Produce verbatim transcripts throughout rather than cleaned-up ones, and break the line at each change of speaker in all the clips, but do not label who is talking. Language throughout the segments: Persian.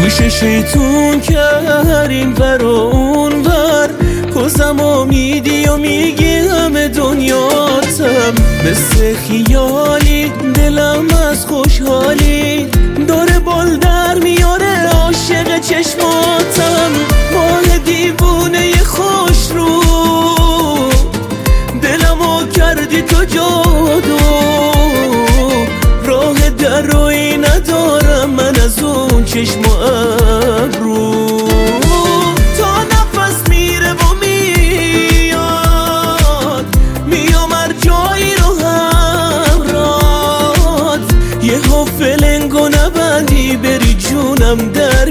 گوش شیطون کرد این ور و اون ور، کزم امیدی و میگی همه دنیاتم. مثل خیالی دلم از خوشحالی داره بال در میاره، عاشق چشماتم. ماه دیوونه خوش رو دلمو کردی تو جادو، راه در روی ندارم من از اون چشم و ابرو. تا نفس میره و میاد میام هر جایی رو همرات، یه ها فلنگو نبندی بری جونم در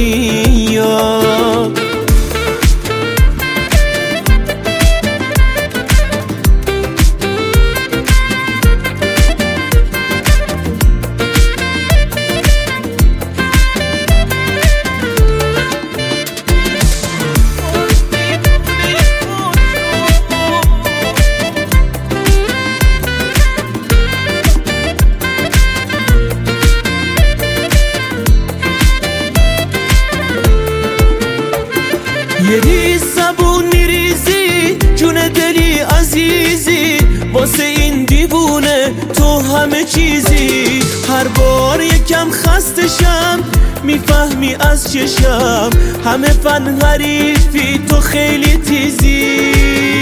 میاد. یه ریز زبون میریزی جون دلی عزیزی، واسه این دیوونه تو همه چیزی. هر بار یکم خستشم میفهمی از چشم، همه فن حریفی تو خیلی تیزی.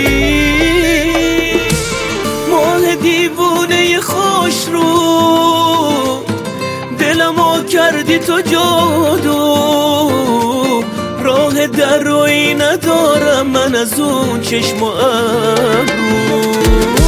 ماه دیوونه خوش رو دلمو کردی تو جادو، راه در روی ندارم من از اون چشم و ابرو.